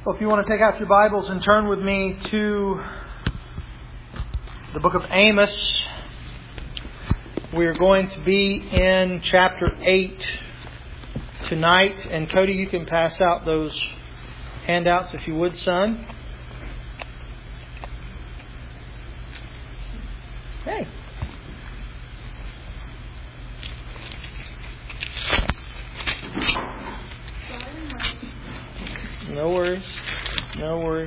Well, if you want to take out your Bibles and turn with me to the book of Amos, we're going to be in chapter 8 tonight. And Cody, you can pass out those handouts if you would, son. Hey. No worries. No worries.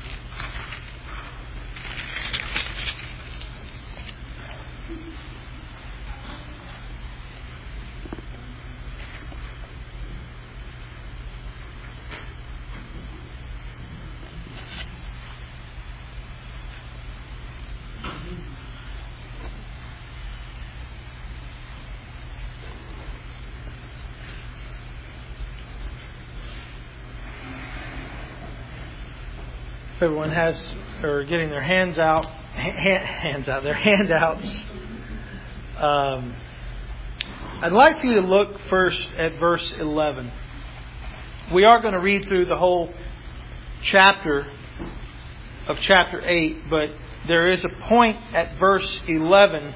If everyone has or getting their handouts. I'd like you to look first at verse 11. We are going to read through the whole chapter of chapter 8, but there is a point at verse 11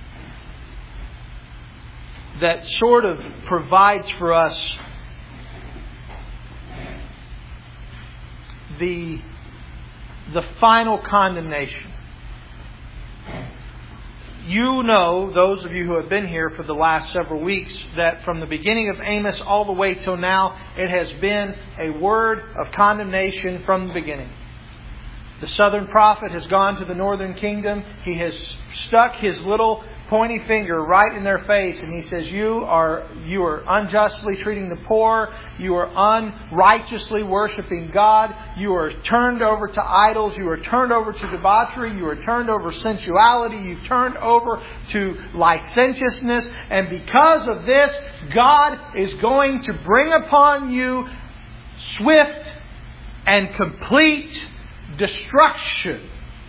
that sort of provides for us the final condemnation. You know, those of you who have been here for the last several weeks, that from the beginning of Amos all the way till now, it has been a word of condemnation from the beginning. The southern prophet has gone to the northern kingdom. He has stuck his little pointy finger right in their face, and he says, you are unjustly treating the poor. You are unrighteously worshiping God. You are turned over to idols. You are turned over to debauchery. You are turned over sensuality. You've turned over to licentiousness. And because of this, God is going to bring upon you swift and complete destruction.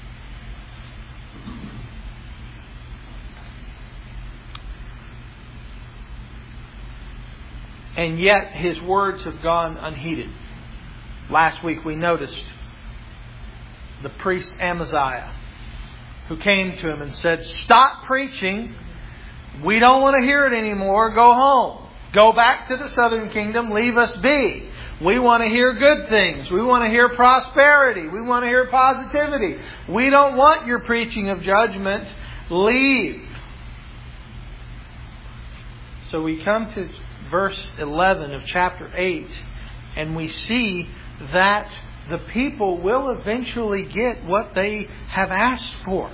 And yet His words have gone unheeded. Last week we noticed the priest Amaziah, who came to him and said, "Stop preaching. We don't want to hear it anymore. Go home. Go back to the southern kingdom. Leave us be. We want to hear good things. We want to hear prosperity. We want to hear positivity. We don't want your preaching of judgment. Leave." So we come to verse 11 of chapter 8, and we see that the people will eventually get what they have asked for.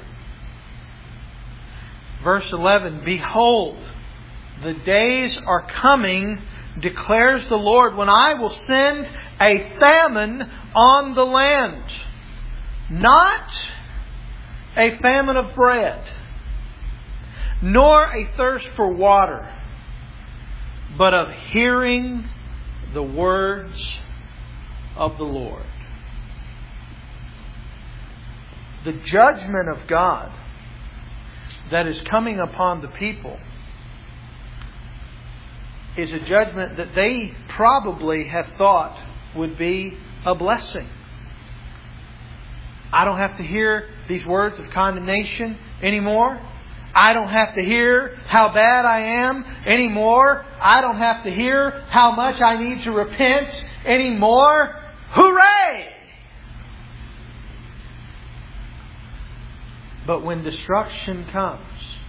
Verse 11, "Behold, the days are coming, declares the Lord, when I will send a famine on the land. Not a famine of bread, nor a thirst for water, but of hearing the words of the Lord." The judgment of God that is coming upon the people is a judgment that they probably have thought would be a blessing. I don't have to hear these words of condemnation anymore. I don't have to hear how bad I am anymore. I don't have to hear how much I need to repent anymore. Hooray! But when destruction comes,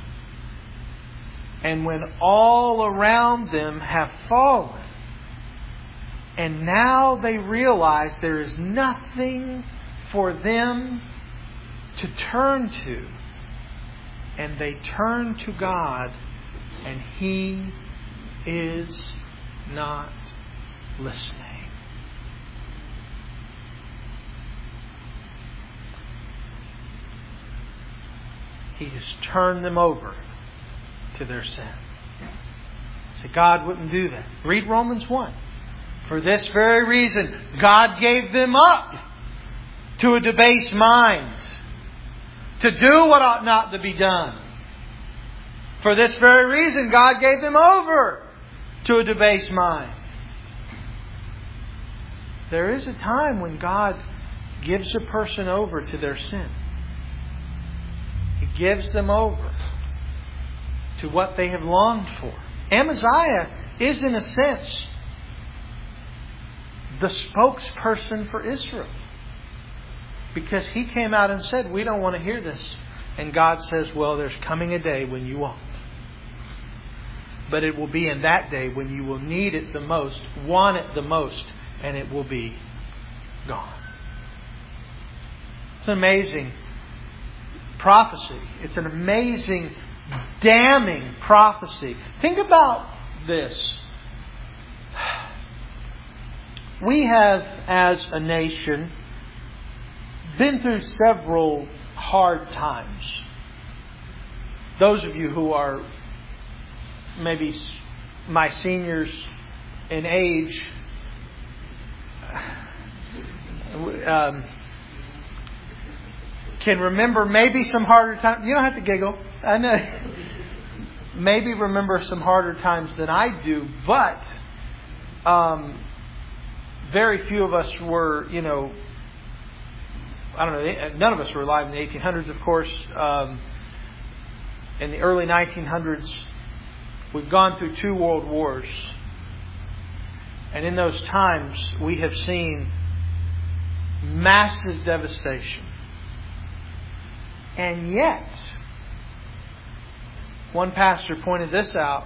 and when all around them have fallen, and now they realize there is nothing for them to turn to, and they turn to God, and He is not listening. He has turned them over to their sin. So God wouldn't do that. Read Romans 1. For this very reason, God gave them up to a debased mind, to do what ought not to be done. For this very reason, God gave them over to a debased mind. There is a time when God gives a person over to their sin. He gives them over to what they have longed for. Amaziah is, in a sense, the spokesperson for Israel. Because he came out and said, we don't want to hear this. And God says, well, there's coming a day when you won't. But it will be in that day when you will need it the most, want it the most, and it will be gone. It's an amazing prophecy. It's an amazing, damning prophecy. Think about this. We have, as a nation, been through several hard times. Those of you who are maybe my seniors in age, can remember maybe some harder times. You don't have to giggle. I know. Maybe remember some harder times than I do, but very few of us were, I don't know, none of us were alive in the 1800s, of course. In the early 1900s, we've gone through 2 world wars. And in those times, we have seen massive devastation. And yet, one pastor pointed this out.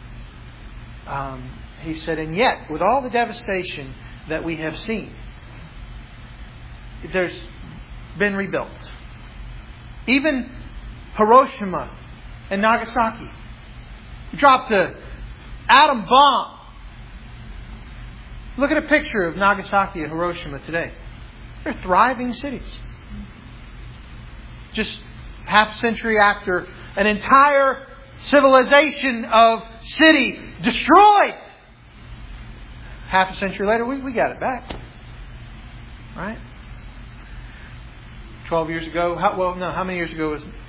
He said, and yet, with all the devastation that we have seen, there's been rebuilt. Even Hiroshima and Nagasaki dropped an atom bomb. Look at a picture of Nagasaki and Hiroshima today. They're thriving cities. Just half a century after an entire civilization of city destroyed. Half a century later, we got it back. Right? 12 years ago. How many years ago was it?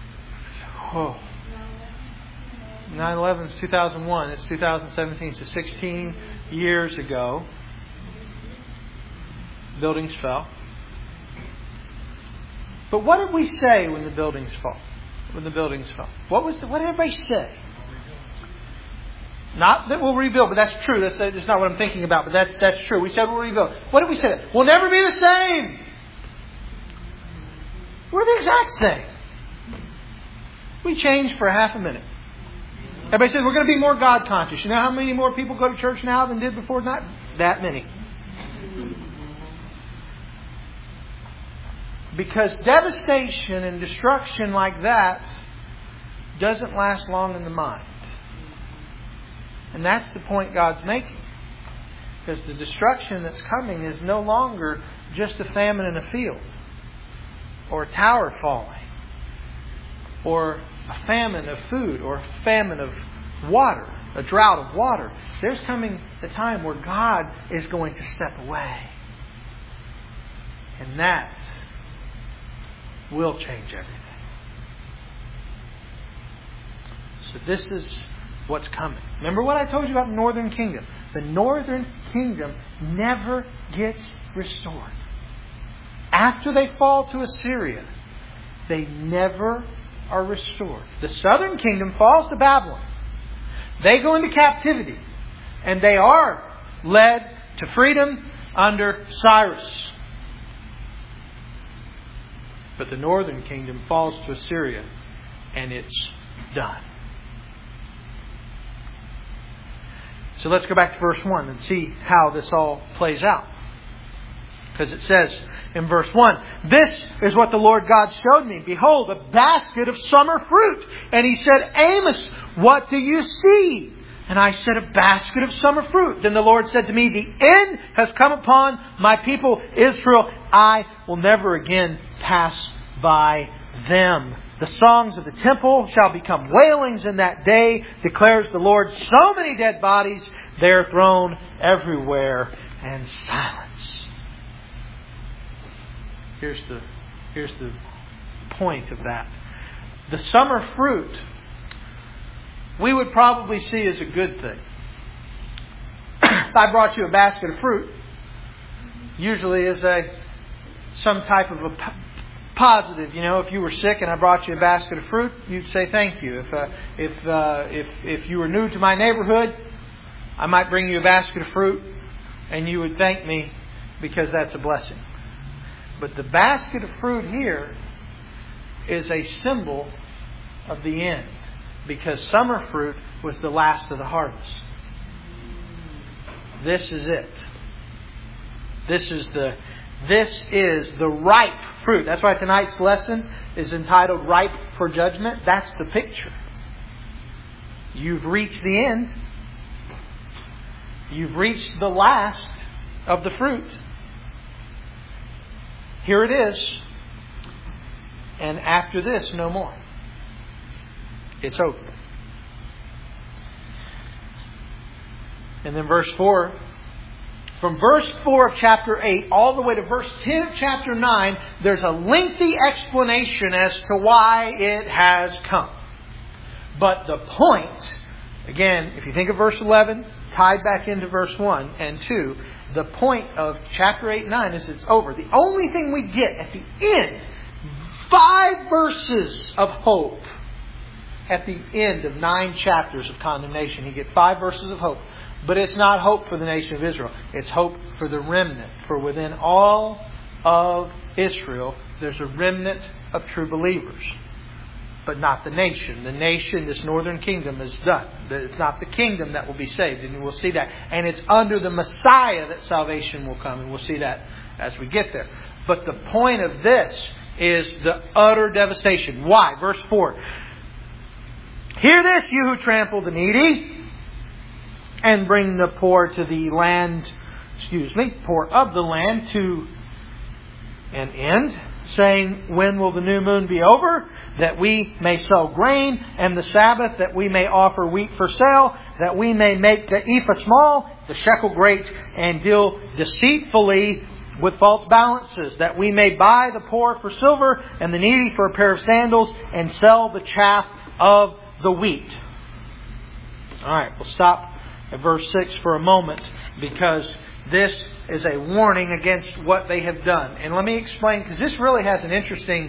9/11 is 2001. It's 2017. So 16 years ago, buildings fell. But what did we say when the buildings fell? What did everybody say? Not that we'll rebuild, but that's true. That's not what I'm thinking about, but that's true. We said we'll rebuild. What did we say? We'll never be the same. We're the exact same. We changed for half a minute. Everybody says we're going to be more God conscious. You know how many more people go to church now than did before? Not that many. Because devastation and destruction like that doesn't last long in the mind. And that's the point God's making. Because the destruction that's coming is no longer just a famine in a field, or a tower falling, or a famine of food, or a famine of water, a drought of water. There's coming a time where God is going to step away. And that will change everything. So this is what's coming. Remember what I told you about the northern kingdom? The northern kingdom never gets restored. After they fall to Assyria, they never are restored. The southern kingdom falls to Babylon. They go into captivity. And they are led to freedom under Cyrus. But the northern kingdom falls to Assyria, and it's done. So let's go back to verse 1 and see how this all plays out. Because it says in verse 1, "This is what the Lord God showed me. Behold, a basket of summer fruit. And He said, Amos, what do you see? And I said, a basket of summer fruit. Then the Lord said to me, the end has come upon my people Israel. I will never again pass by them. The songs of the temple shall become wailings in that day, declares the Lord. So many dead bodies, they are thrown everywhere, and silence." Here's the point of that. The summer fruit, we would probably see as a good thing. If I brought you a basket of fruit, usually is some type of a positive. You know, if you were sick and I brought you a basket of fruit, you'd say thank you. If you were new to my neighborhood, I might bring you a basket of fruit and you would thank me because that's a blessing. But the basket of fruit here is a symbol of the end, because summer fruit was the last of the harvest. This is it. This is the ripe fruit. That's why tonight's lesson is entitled Ripe for Judgment. That's the picture. You've reached the end. You've reached the last of the fruit. Here it is. And after this, no more. It's over. And then verse 4. From verse 4 of chapter 8 all the way to verse 10 of chapter 9, there's a lengthy explanation as to why it has come. But the point, again, if you think of verse 11, tied back into verse 1 and 2, the point of chapter 8 and 9 is it's over. The only thing we get at the end, 5 verses of hope. At the end of 9 chapters of condemnation, you get 5 verses of hope. But it's not hope for the nation of Israel. It's hope for the remnant. For within all of Israel, there's a remnant of true believers. But not the nation. The nation, this northern kingdom, is done. It's not the kingdom that will be saved. And we'll see that. And it's under the Messiah that salvation will come. And we'll see that as we get there. But the point of this is the utter devastation. Why? Verse 4. Hear this, you who trample the needy, and bring the poor to the land, poor of the land to an end, saying, when will the new moon be over, that we may sell grain, and the Sabbath, that we may offer wheat for sale, that we may make the ephah small, the shekel great, and deal deceitfully with false balances, that we may buy the poor for silver, and the needy for a pair of sandals, and sell the chaff of the wheat. Alright, we'll stop at verse 6 for a moment, because this is a warning against what they have done. And let me explain, because this really has an interesting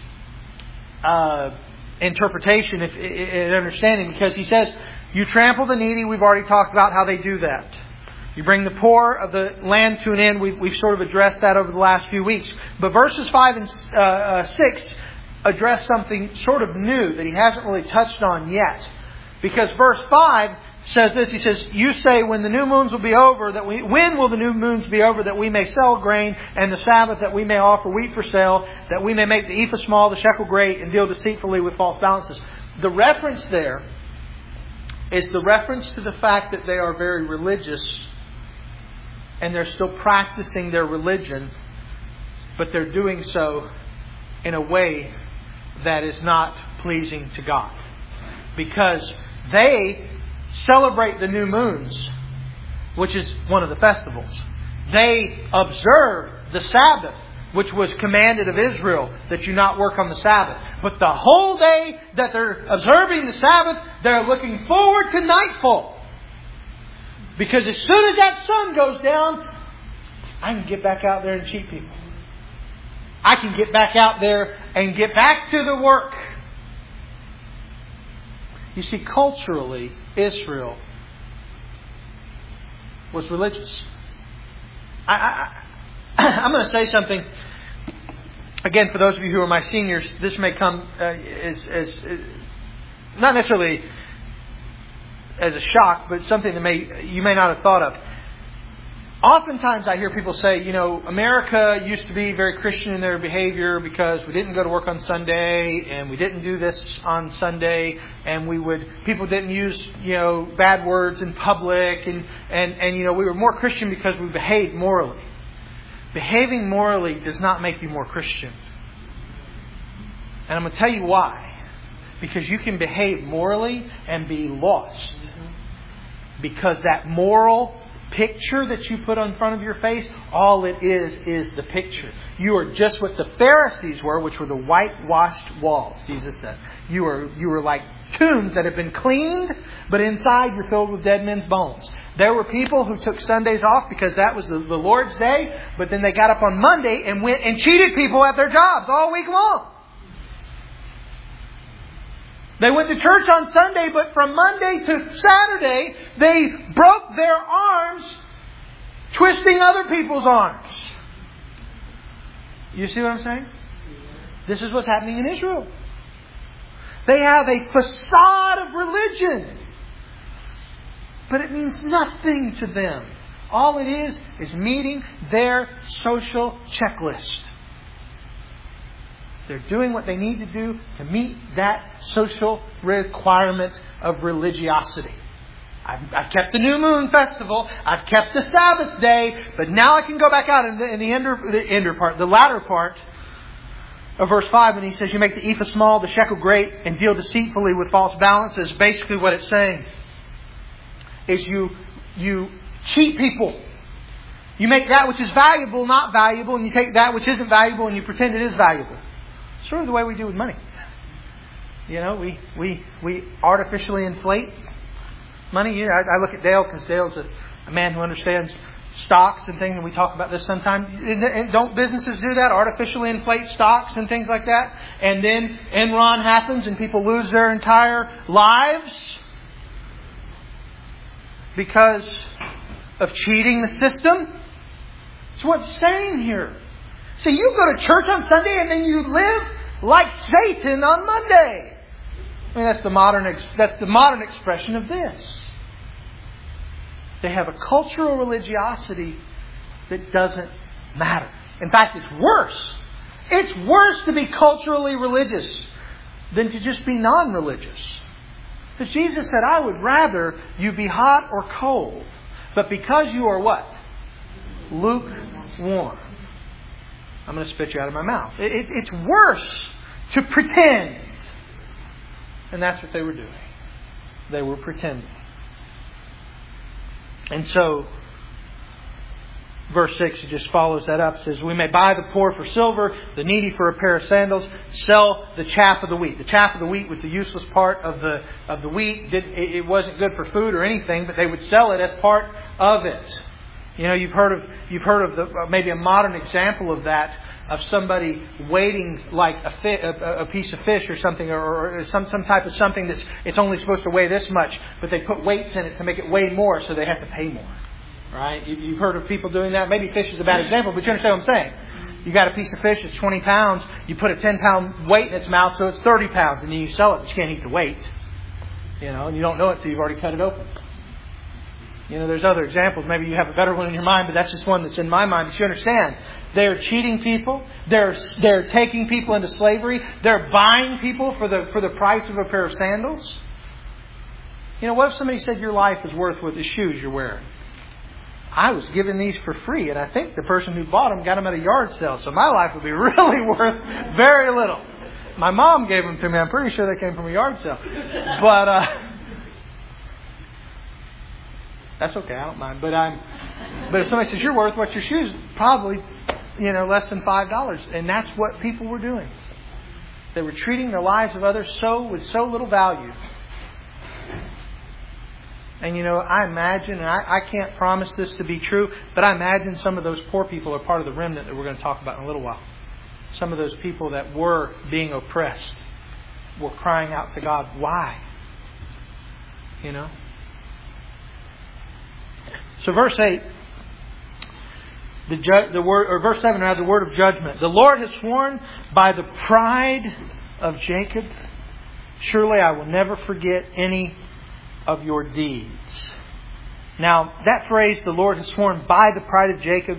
interpretation and understanding, because he says, you trample the needy. We've already talked about how they do that. You bring the poor of the land to an end. We've sort of addressed that over the last few weeks. But verses 5 and 6 address something sort of new that he hasn't really touched on yet. Because verse 5 says this, he says, you say when the new moons will be over, when will the new moons be over, that we may sell grain, and the Sabbath, that we may offer wheat for sale, that we may make the ephah small, the shekel great, and deal deceitfully with false balances. The reference there is the reference to the fact that they are very religious, and they're still practicing their religion, but they're doing so in a way that is not pleasing to God. Because they celebrate the new moons, which is one of the festivals. They observe the Sabbath, which was commanded of Israel, that you not work on the Sabbath. But the whole day that they're observing the Sabbath, they're looking forward to nightfall. Because as soon as that sun goes down, I can get back out there and cheat people. I can get back out there and get back to the work. You see, culturally, Israel was religious. I'm going to say something. Again, for those of you who are my seniors, this may come as not necessarily as a shock, but something that you may not have thought of. Oftentimes I hear people say, America used to be very Christian in their behavior because we didn't go to work on Sunday and we didn't do this on Sunday, and people didn't use, bad words in public, and we were more Christian because we behaved morally. Behaving morally does not make you more Christian. And I'm going to tell you why. Because you can behave morally and be lost. Because that moral picture that you put in front of your face, all it is the picture. You are just what the Pharisees were, which were the whitewashed walls, Jesus said. You were like tombs that have been cleaned, but inside you're filled with dead men's bones. There were people who took Sundays off because that was the Lord's day, but then they got up on Monday and went and cheated people at their jobs all week long. They went to church on Sunday, but from Monday to Saturday, they broke their arms twisting other people's arms. You see what I'm saying? This is what's happening in Israel. They have a facade of religion, but it means nothing to them. All it is meeting their social checklist. They're doing what they need to do to meet that social requirement of religiosity. I've kept the New Moon Festival. I've kept the Sabbath day. But now I can go back out in the latter part of verse 5 when he says, you make the ephah small, the shekel great, and deal deceitfully with false balances. Basically what it's saying is you cheat people. You make that which is valuable not valuable, and you take that which isn't valuable and you pretend it is valuable. Sort of the way we do with money. You know, we artificially inflate money. You know, I look at Dale because Dale's a man who understands stocks and things, and we talk about this sometimes. And don't businesses do that? Artificially inflate stocks and things like that? And then Enron happens and people lose their entire lives because of cheating the system? That's what it's saying here. So you go to church on Sunday and then you live like Satan on Monday. I mean, that's the modern expression of this. They have a cultural religiosity that doesn't matter. In fact, it's worse. It's worse to be culturally religious than to just be non-religious. Because Jesus said, I would rather you be hot or cold. But because you are what? Lukewarm. I'm going to spit you out of my mouth. It's worse to pretend. And that's what they were doing. They were pretending. And so, verse 6, it just follows that up. It says, we may buy the poor for silver, the needy for a pair of sandals, sell the chaff of the wheat. The chaff of the wheat was the useless part of the wheat. It wasn't good for food or anything, but they would sell it as part of it. You know, you've heard of maybe a modern example of that, of somebody weighting like a piece of fish or something, or some type of something that's it's only supposed to weigh this much, but they put weights in it to make it weigh more, so they have to pay more. Right? You've heard of people doing that. Maybe fish is a bad example, but you understand what I'm saying. You got a piece of fish that's 20 pounds. You put a 10-pound weight in its mouth, so it's 30 pounds, and then you sell it, but you can't eat the weight. You know, and you don't know it till you've already cut it open. You know, there's other examples. Maybe you have a better one in your mind, but that's just one that's in my mind. But you understand, they're cheating people. They're taking people into slavery. They're buying people for the price of a pair of sandals. You know, what if somebody said your life is worth what the shoes you're wearing? I was given these for free, and I think the person who bought them got them at a yard sale, so my life would be really worth very little. My mom gave them to me. I'm pretty sure they came from a yard sale. But that's okay, I don't mind. But if somebody says you're worth what your shoes, probably, less than $5. And that's what people were doing. They were treating the lives of others with so little value. And I imagine, and I can't promise this to be true, but I imagine some of those poor people are part of the remnant that we're going to talk about in a little while. Some of those people that were being oppressed were crying out to God, why? So verse 8, verse 7, the word of judgment. The Lord has sworn by the pride of Jacob, surely I will never forget any of your deeds. Now, that phrase, the Lord has sworn by the pride of Jacob,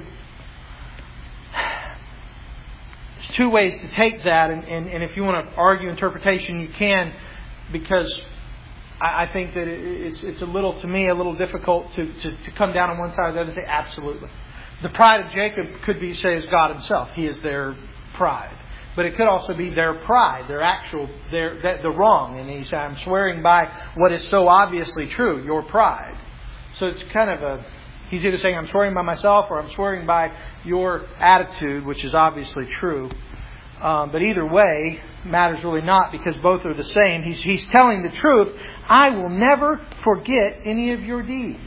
there's two ways to take that, and if you want to argue interpretation, you can, because I think that it's a little difficult to come down on one side or the other and say absolutely. The pride of Jacob could be say is God Himself. He is their pride. But it could also be their pride, the wrong. And He said, I'm swearing by what is so obviously true, your pride. So it's kind of He's either saying, I'm swearing by myself or I'm swearing by your attitude, which is obviously true. But either way, matters really not because both are the same. He's telling the truth. I will never forget any of your deeds.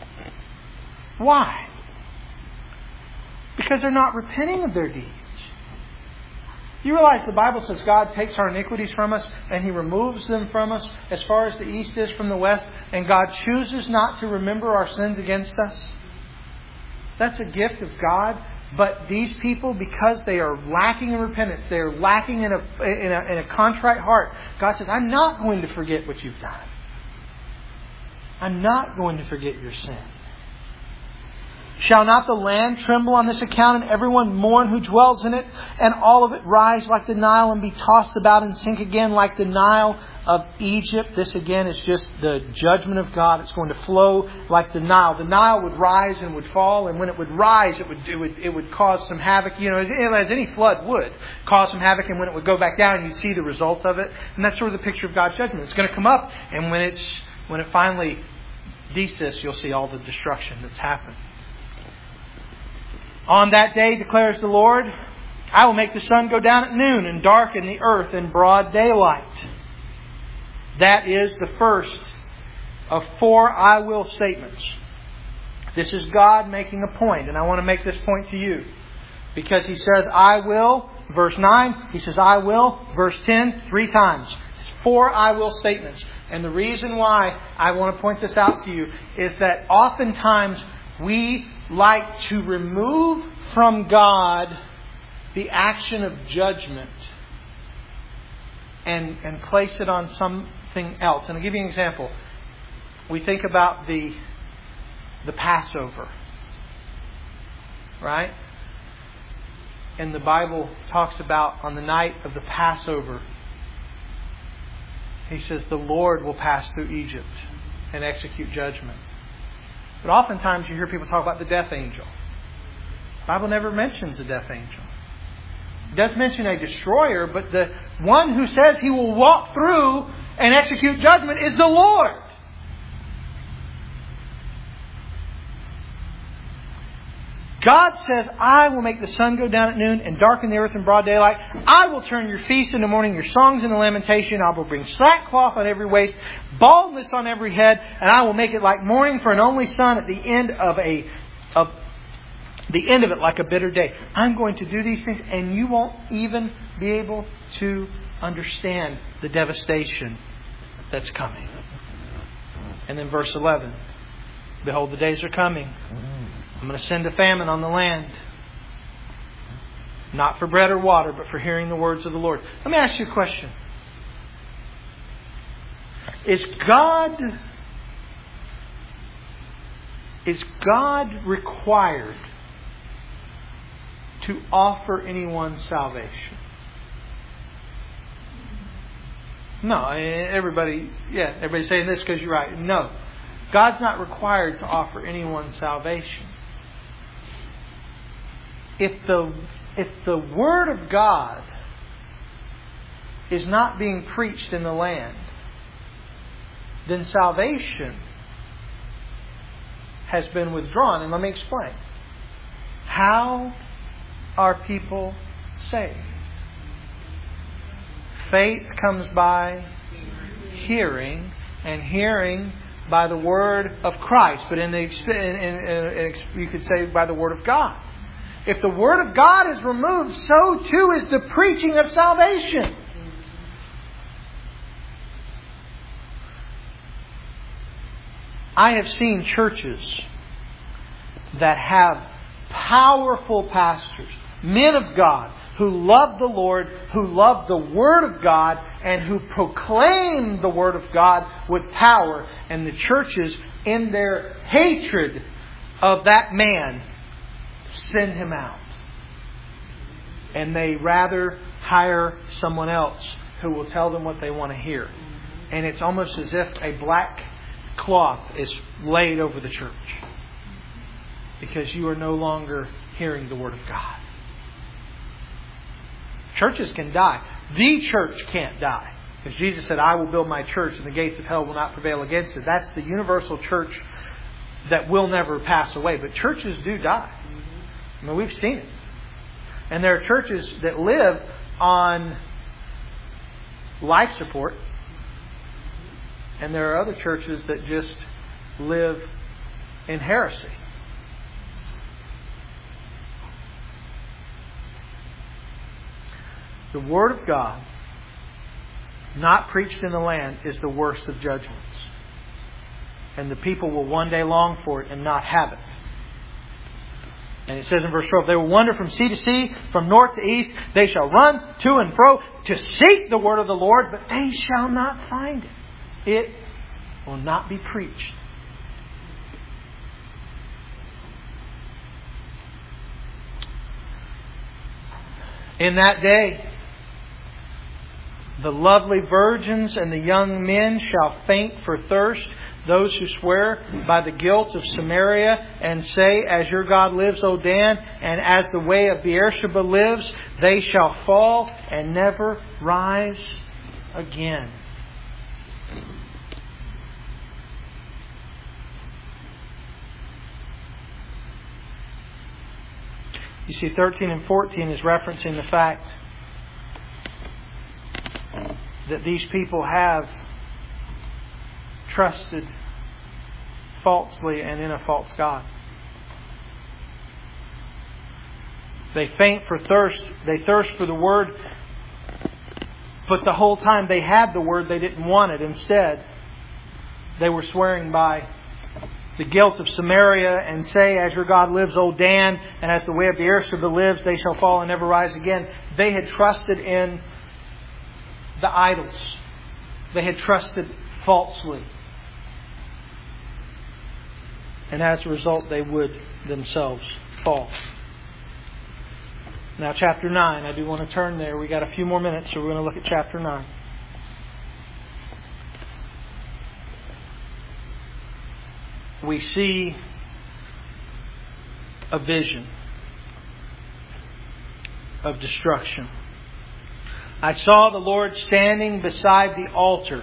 Why? Because they're not repenting of their deeds. You realize the Bible says God takes our iniquities from us and He removes them from us as far as the east is from the west, and God chooses not to remember our sins against us? That's a gift of God. But these people, because they are lacking in repentance, they are lacking in a contrite heart, God says, I'm not going to forget what you've done. I'm not going to forget your sin. Shall not the land tremble on this account, and everyone mourn who dwells in it, and all of it rise like the Nile and be tossed about and sink again like the Nile of Egypt? This again is just the judgment of God. It's going to flow like the Nile. The Nile would rise and would fall, and when it would rise, it would cause some havoc. You know, as any flood would cause some havoc, and when it would go back down, you'd see the results of it. And that's sort of the picture of God's judgment. It's going to come up, and when it finally desists, you'll see all the destruction that's happened. On that day, declares the Lord, I will make the sun go down at noon and darken the earth in broad daylight. That is the first of 4 I will statements. This is God making a point, and I want to make this point to you. Because He says, I will, verse 9. He says, I will, verse 10, 3 times. It's 4 I will statements. And the reason why I want to point this out to you is that oftentimes we like to remove from God the action of judgment and place it on something else. And I'll give you an example. We think about the Passover, right? And the Bible talks about on the night of the Passover, He says the Lord will pass through Egypt and execute judgment. But oftentimes you hear people talk about the death angel. The Bible never mentions a death angel. It does mention a destroyer, but the one who says He will walk through and execute judgment is the Lord. God says, I will make the sun go down at noon and darken the earth in broad daylight. I will turn your feasts into mourning, your songs into lamentation. I will bring sackcloth on every waist, baldness on every head, and I will make it like mourning for an only son at the end of it like a bitter day. I'm going to do these things, and you won't even be able to understand the devastation that's coming. And then verse 11, behold, the days are coming. I'm going to send a famine on the land. Not for bread or water, but for hearing the words of the Lord. Let me ask you a question. Is God required to offer anyone salvation? No. Everybody's saying this because you're right. No. God's not required to offer anyone salvation. If the Word of God is not being preached in the land, then salvation has been withdrawn. And let me explain. How are people saved? Faith comes by hearing, and hearing by the Word of Christ. But you could say by the Word of God. If the Word of God is removed, so too is the preaching of salvation. I have seen churches that have powerful pastors, men of God, who love the Lord, who love the Word of God, and who proclaim the Word of God with power. And the churches, in their hatred of that man, send him out. And they rather hire someone else who will tell them what they want to hear. And it's almost as if a black cloth is laid over the church. Because you are no longer hearing the Word of God. Churches can die. The church can't die. Because Jesus said, I will build my church and the gates of hell will not prevail against it. That's the universal church that will never pass away. But churches do die. I mean, we've seen it. And there are churches that live on life support. And there are other churches that just live in heresy. The Word of God, not preached in the land, is the worst of judgments. And the people will one day long for it and not have it. And it says in verse 12, they will wander from sea to sea, from north to east. They shall run to and fro to seek the word of the Lord, but they shall not find it. It will not be preached. In that day, the lovely virgins and the young men shall faint for thirst. Those who swear by the guilt of Samaria and say, as your God lives, O Dan, and as the way of Beersheba lives, they shall fall and never rise again. You see, 13 and 14 is referencing the fact that these people have trusted falsely and in a false God. They faint for thirst. They thirst for the Word. But the whole time they had the Word, they didn't want it. Instead, they were swearing by the guilt of Samaria and say, as your God lives, O Dan, and as the way of Beersheba lives, they shall fall and never rise again. They had trusted in the idols. They had trusted falsely. And as a result, they would themselves fall. Now, chapter 9. I do want to turn there. We got a few more minutes, so we're going to look at chapter 9. We see a vision of destruction. I saw the Lord standing beside the altar.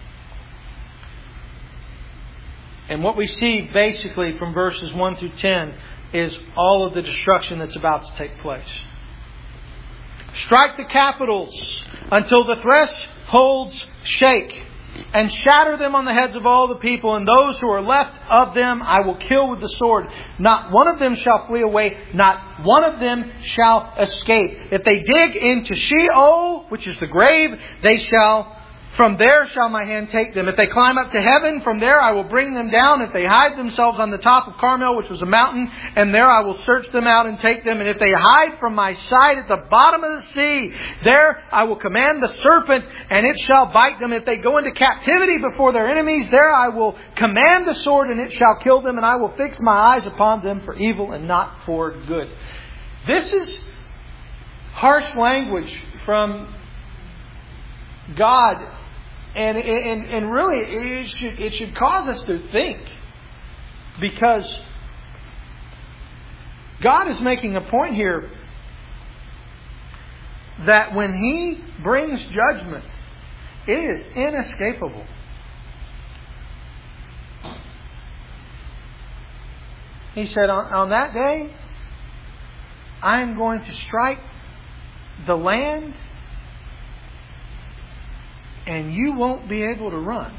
And what we see basically from verses 1 through 10 is all of the destruction that's about to take place. Strike the capitals until the thresholds shake, and shatter them on the heads of all the people, and those who are left of them I will kill with the sword. Not one of them shall flee away, not one of them shall escape. If they dig into Sheol, which is the grave, from there shall my hand take them. If they climb up to heaven, from there I will bring them down. If they hide themselves on the top of Carmel, which was a mountain, and there I will search them out and take them. And if they hide from my sight at the bottom of the sea, there I will command the serpent, and it shall bite them. If they go into captivity before their enemies, there I will command the sword, and it shall kill them. And I will fix my eyes upon them for evil and not for good. This is harsh language from God. And really, it should cause us to think. Because God is making a point here that when He brings judgment, it is inescapable. He said, on that day, I am going to strike the land, and you won't be able to run.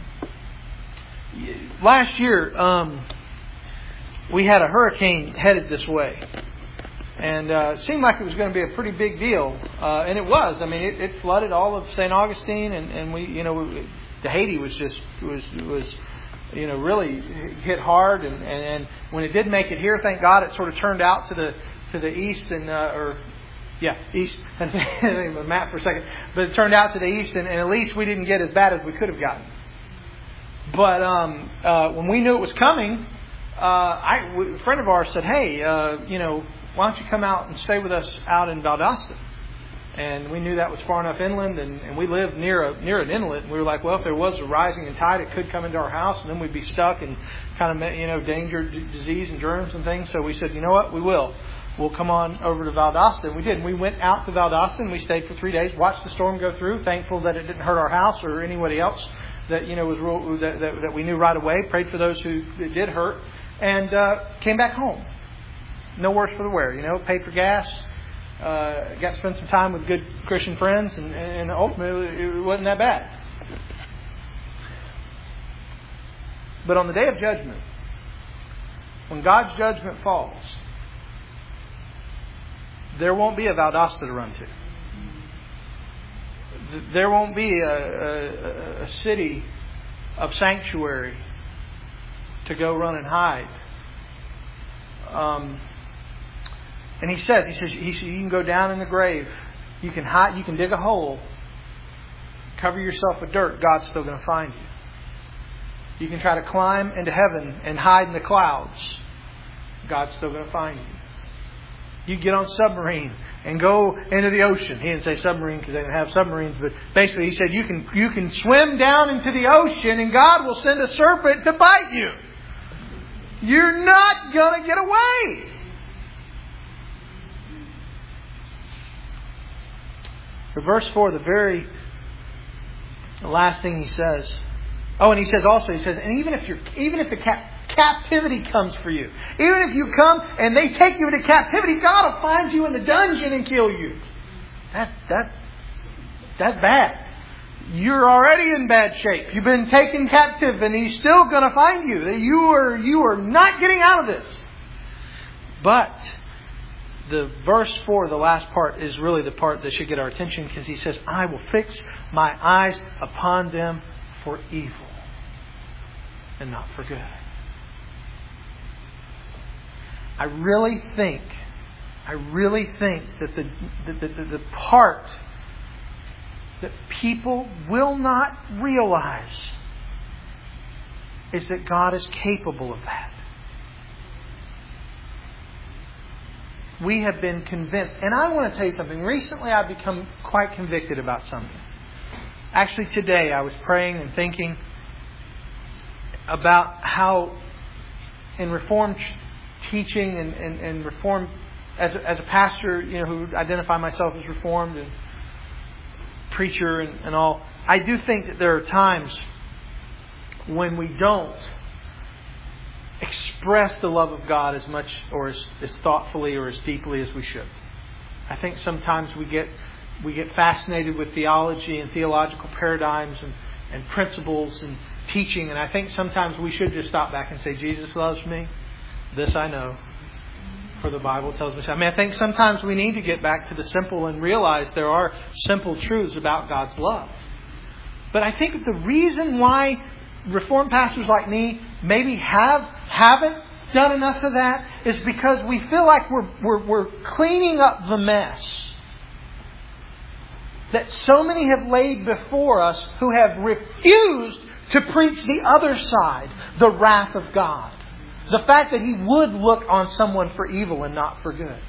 Last year, we had a hurricane headed this way. And it seemed like it was going to be a pretty big deal. And it was. I mean, it flooded all of St. Augustine. And the Haiti was really hit hard. And when it did make it here, thank God, it sort of turned out to the east east. I think the map for a second. But it turned out to the east, and at least we didn't get as bad as we could have gotten. But when we knew it was coming, a friend of ours said, hey, why don't you come out and stay with us out in Valdosta? And we knew that was far enough inland, and we lived near an inlet. And we were like, well, if there was a rising in tide, it could come into our house, and then we'd be stuck and kind of, danger, disease, and germs and things. So we said, you know what, we will. We'll come on over to Valdosta. And we did. And we went out to Valdosta, and we stayed for 3 days, watched the storm go through, thankful that it didn't hurt our house or anybody else that was that we knew right away. Prayed for those who it did hurt. and came back home. No worse for the wear, paid for gas, got to spend some time with good Christian friends, and ultimately it wasn't that bad. But on the day of judgment, when God's judgment falls, there won't be a Valdosta to run to. There won't be a city of sanctuary to go run and hide. And he says, you can go down in the grave. You can hide. You can dig a hole. Cover yourself with dirt. God's still going to find you. You can try to climb into heaven and hide in the clouds. God's still going to find you. You get on a submarine and go into the ocean. He didn't say submarine because they didn't have submarines, but basically he said you can swim down into the ocean and God will send a serpent to bite you. You're not going to get away. For verse 4, the last thing he says. Oh, and he says, and even if the captivity comes for you, even if you come and they take you into captivity, God will find you in the dungeon and kill you. That's bad. You're already in bad shape. You've been taken captive, and He's still going to find you. You are not getting out of this. But the verse 4, the last part, is really the part that should get our attention, because he says, I will fix my eyes upon them for evil and not for good. I really think that the part that people will not realize is that God is capable of that. We have been convinced. And I want to tell you something. Recently I've become quite convicted about something. Actually today I was praying and thinking about how in Reformed teaching and Reformed, as a pastor, who identify myself as Reformed and preacher and all, I do think that there are times when we don't express the love of God as much or as thoughtfully or as deeply as we should. I think sometimes we get fascinated with theology and theological paradigms and principles and teaching, and I think sometimes we should just stop back and say, Jesus loves me. This I know, for the Bible tells me so. I think sometimes we need to get back to the simple and realize there are simple truths about God's love. But I think the reason why Reformed pastors like me maybe haven't done enough of that is because we feel like we're cleaning up the mess that so many have laid before us who have refused to preach the other side, the wrath of God. The fact that He would look on someone for evil and not for good.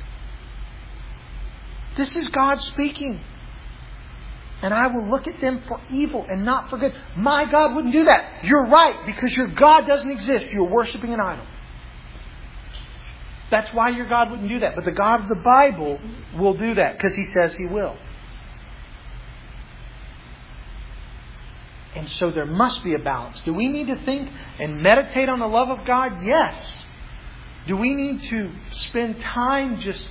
This is God speaking. And I will look at them for evil and not for good. My God wouldn't do that. You're right, because your God doesn't exist. You're worshiping an idol. That's why your God wouldn't do that. But the God of the Bible will do that because He says He will. And so there must be a balance. Do we need to think and meditate on the love of God? Yes. Do we need to spend time just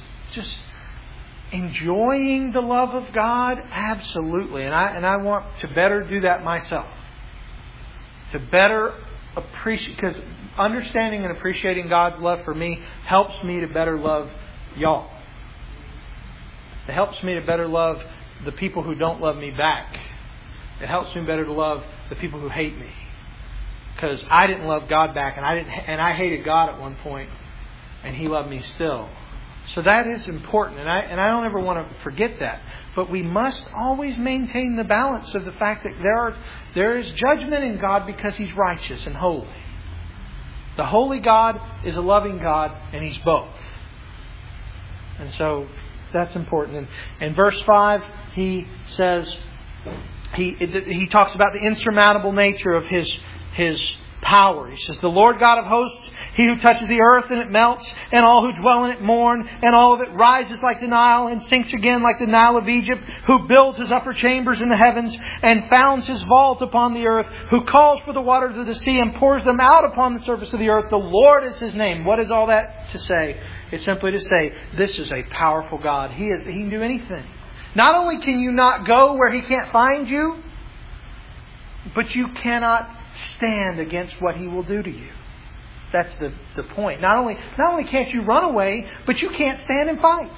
enjoying the love of God? Absolutely. And I want to better do that myself. To better appreciate, because understanding and appreciating God's love for me helps me to better love y'all. It helps me to better love the people who don't love me back. It helps me better to love the people who hate me. Because I didn't love God back, and I hated God at one point, and He loved me still. So that is important, and I don't ever want to forget that. But we must always maintain the balance of the fact that there is judgment in God because He's righteous and holy. The holy God is a loving God, and He's both. And so that's important. And verse 5, he says, he talks about the insurmountable nature of His power. He says, the Lord God of hosts, He who touches the earth and it melts, and all who dwell in it mourn, and all of it rises like the Nile and sinks again like the Nile of Egypt, who builds His upper chambers in the heavens and founds His vault upon the earth, who calls for the waters of the sea and pours them out upon the surface of the earth. The Lord is His name. What is all that to say? It's simply to say, this is a powerful God. He can do anything. Not only can you not go where He can't find you, but you cannot stand against what He will do to you. That's the point. Not only can't you run away, but you can't stand and fight.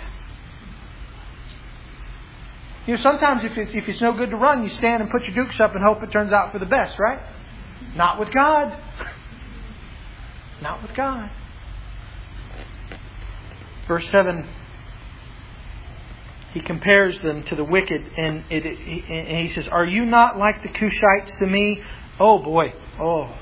You know, sometimes if it's no good to run, you stand and put your dukes up and hope it turns out for the best, right? Not with God. Not with God. Verse 7, He compares them to the wicked, and He says, are you not like the Cushites to me? Oh boy. Oh.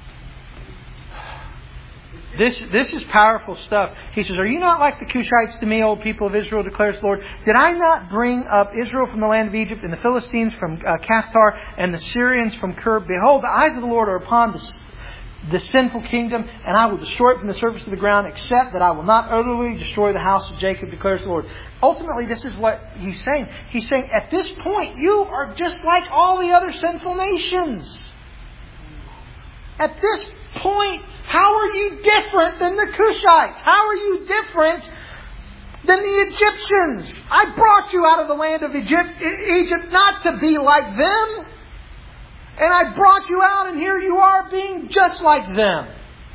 This is powerful stuff. He says, are you not like the Cushites to me, O people of Israel, declares the Lord? Did I not bring up Israel from the land of Egypt, and the Philistines from Caphtor, and the Syrians from Kir? Behold, the eyes of the Lord are upon the sinful kingdom, and I will destroy it from the surface of the ground, except that I will not utterly destroy the house of Jacob, declares the Lord. Ultimately, this is what He's saying. He's saying, at this point, you are just like all the other sinful nations. At this point, how are you different than the Cushites? How are you different than the Egyptians? I brought you out of the land of Egypt not to be like them. And I brought you out, and here you are being just like them.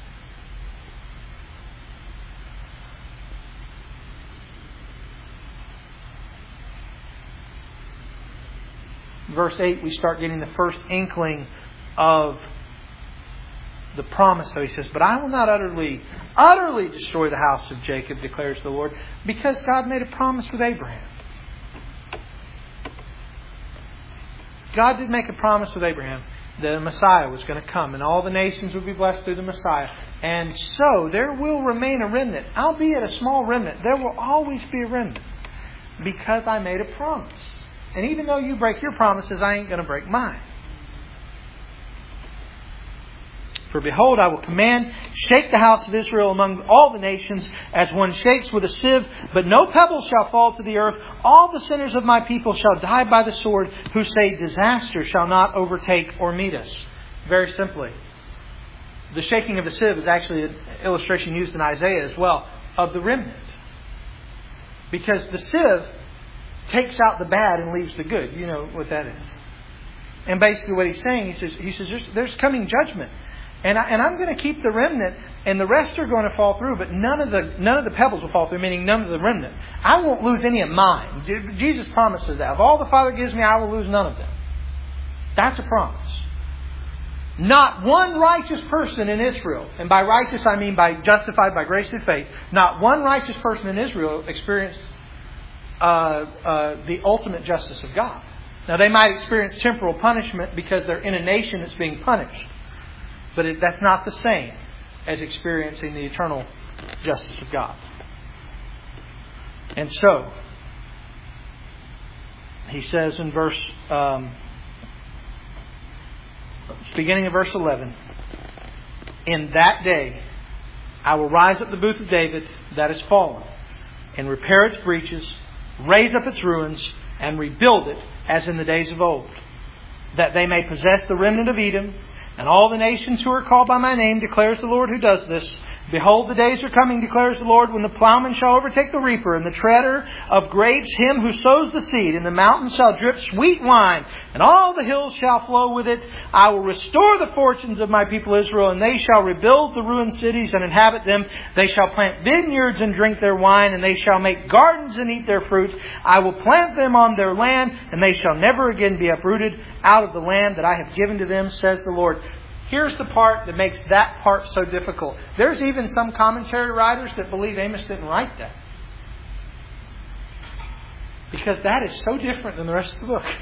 Verse 8, we start getting the first inkling of the promise. So He says, but I will not utterly destroy the house of Jacob, declares the Lord, because God made a promise with Abraham. God did make a promise with Abraham that a Messiah was going to come and all the nations would be blessed through the Messiah. And so there will remain a remnant, albeit a small remnant. There will always be a remnant because I made a promise. And even though you break your promises, I ain't going to break mine. For behold, I will shake the house of Israel among all the nations as one shakes with a sieve, but no pebble shall fall to the earth. All the sinners of my people shall die by the sword, who say disaster shall not overtake or meet us. Very simply, the shaking of the sieve is actually an illustration used in Isaiah as well of the remnant. Because the sieve takes out the bad and leaves the good. You know what that is. And basically what He's saying, He says there's coming judgment. And I'm going to keep the remnant, and the rest are going to fall through, but none of the pebbles will fall through, meaning none of the remnant. I won't lose any of mine. Jesus promises that. Of all the Father gives me, I will lose none of them. That's a promise. Not one righteous person in Israel, and by righteous I mean by justified by grace through faith, not one righteous person in Israel experienced the ultimate justice of God. Now they might experience temporal punishment because they're in a nation that's being punished. But that's not the same as experiencing the eternal justice of God. And so, He says in beginning of verse 11, in that day I will rise up the booth of David that is fallen, and repair its breaches, raise up its ruins, and rebuild it as in the days of old, that they may possess the remnant of Edom, and all the nations who are called by my name, declares the Lord who does this. Behold, the days are coming, declares the Lord, when the plowman shall overtake the reaper, and the treader of grapes him who sows the seed. And the mountains shall drip sweet wine, and all the hills shall flow with it. I will restore the fortunes of my people Israel, and they shall rebuild the ruined cities and inhabit them. They shall plant vineyards and drink their wine, and they shall make gardens and eat their fruit. I will plant them on their land, and they shall never again be uprooted out of the land that I have given to them, says the Lord. Here's the part that makes that part so difficult. There's even some commentary writers that believe Amos didn't write that. Because that is so different than the rest of the book.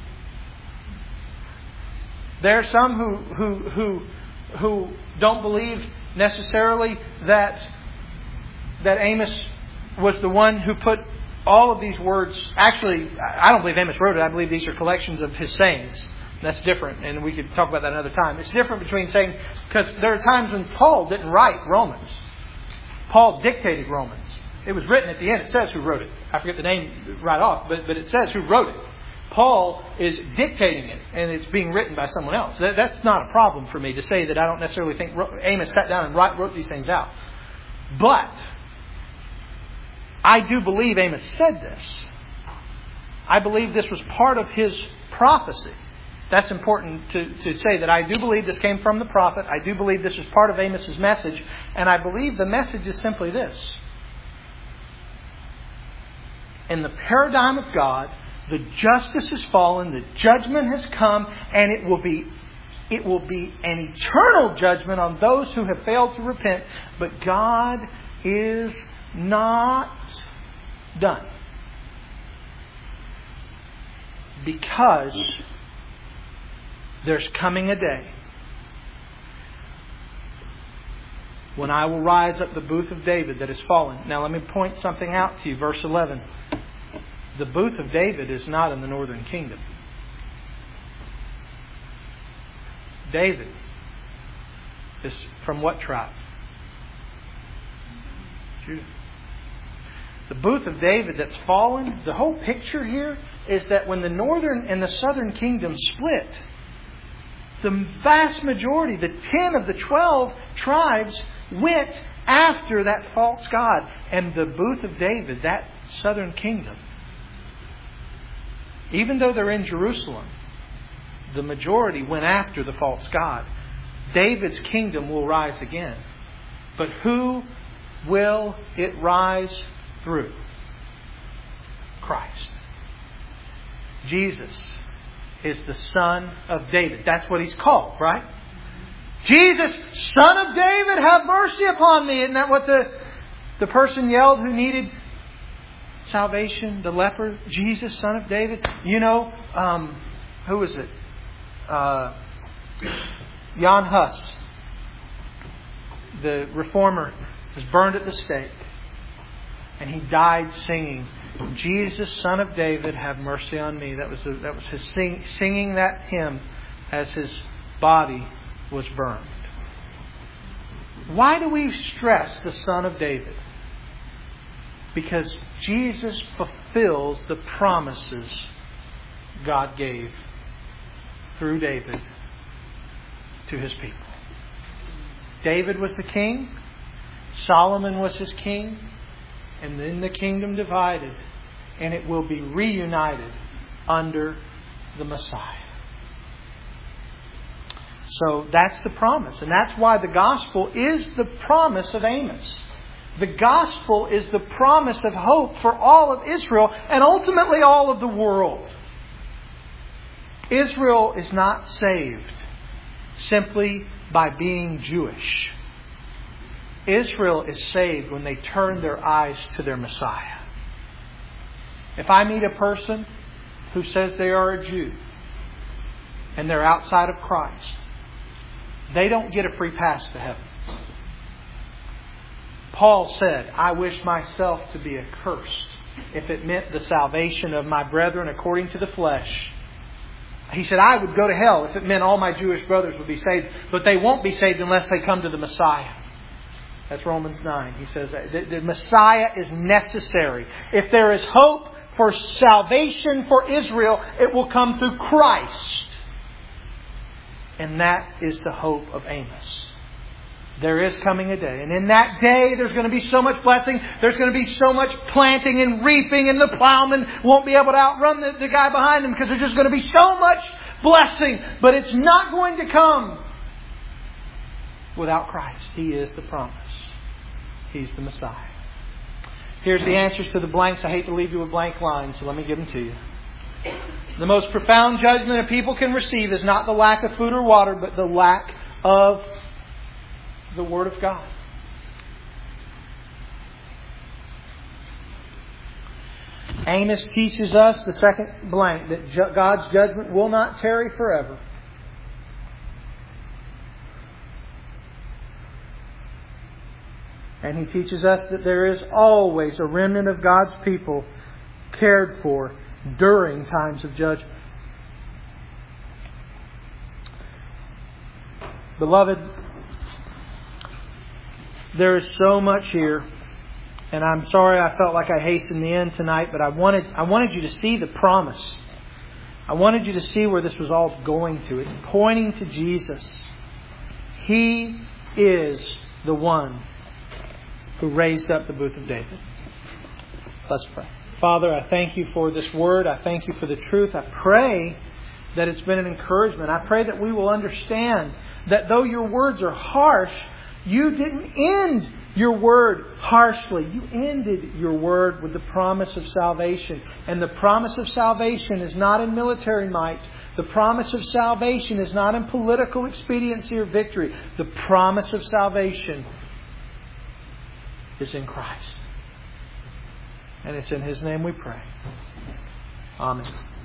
There are some who don't believe necessarily that Amos was the one who put all of these words. Actually, I don't believe Amos wrote it. I believe these are collections of his sayings That's different, and we could talk about that another time. It's different between saying, because there are times when Paul didn't write Romans. Paul dictated Romans. It was written at the end. It says who wrote it. I forget the name right off, but it says who wrote it. Paul is dictating it, and it's being written by someone else. That's not a problem for me to say that I don't necessarily think Amos sat down and wrote these things out. But I do believe Amos said this. I believe this was part of his prophecy. That's important to say, that I do believe this came from the prophet. I do believe this is part of Amos's message. And I believe the message is simply this. In the paradigm of God, the justice has fallen, the judgment has come, and it will be an eternal judgment on those who have failed to repent. But God is not done. Because there's coming a day when I will rise up the booth of David that has fallen. Now let me point something out to you. Verse 11. The booth of David is not in the northern kingdom. David is from what tribe? Judah. The booth of David that's fallen, the whole picture here is that when the northern and the southern kingdom split, the vast majority, the 10 of the 12 tribes, went after that false god. And the booth of David, that southern kingdom, even though they're in Jerusalem, the majority went after the false god. David's kingdom will rise again. But who will it rise through? Christ. Jesus is the Son of David. That's what He's called, right? Jesus, Son of David, have mercy upon me. Isn't that what the person yelled who needed salvation? The leper? Jesus, Son of David. You know, who was it? Jan Hus, the reformer, was burned at the stake. And he died singing, Jesus, Son of David, have mercy on me. That was his singing that hymn as his body was burned. Why do we stress the Son of David? Because Jesus fulfills the promises God gave through David to His people. David was the king. Solomon was his king. And then the kingdom divided. And it will be reunited under the Messiah. So that's the promise. And that's why the gospel is the promise of Amos. The gospel is the promise of hope for all of Israel and ultimately all of the world. Israel is not saved simply by being Jewish. Israel is saved when they turn their eyes to their Messiah. If I meet a person who says they are a Jew and they're outside of Christ, they don't get a free pass to heaven. Paul said, I wish myself to be accursed if it meant the salvation of my brethren according to the flesh. He said, I would go to hell if it meant all my Jewish brothers would be saved, but they won't be saved unless they come to the Messiah. That's Romans 9. He says that the Messiah is necessary. If there is hope for salvation for Israel, it will come through Christ. And that is the hope of Amos. There is coming a day. And in that day, there's going to be so much blessing. There's going to be so much planting and reaping. And the plowman won't be able to outrun the guy behind him because there's just going to be so much blessing. But it's not going to come without Christ. He is the promise. He's the Messiah. Here's the answers to the blanks. I hate to leave you with blank lines, so let me give them to you. The most profound judgment a people can receive is not the lack of food or water, but the lack of the Word of God. Amos teaches us, the second blank, that God's judgment will not tarry forever. And he teaches us that there is always a remnant of God's people cared for during times of judgment. Beloved, there is so much here. And I'm sorry I felt like I hastened the end tonight, but I wanted you to see the promise. I wanted you to see where this was all going to. It's pointing to Jesus. He is the one who raised up the booth of David. Let's pray. Father, I thank You for this word. I thank You for the truth. I pray that it's been an encouragement. I pray that we will understand that though Your words are harsh, You didn't end Your word harshly. You ended Your word with the promise of salvation. And the promise of salvation is not in military might. The promise of salvation is not in political expediency or victory. The promise of salvation is in Christ. And it's in His name we pray. Amen.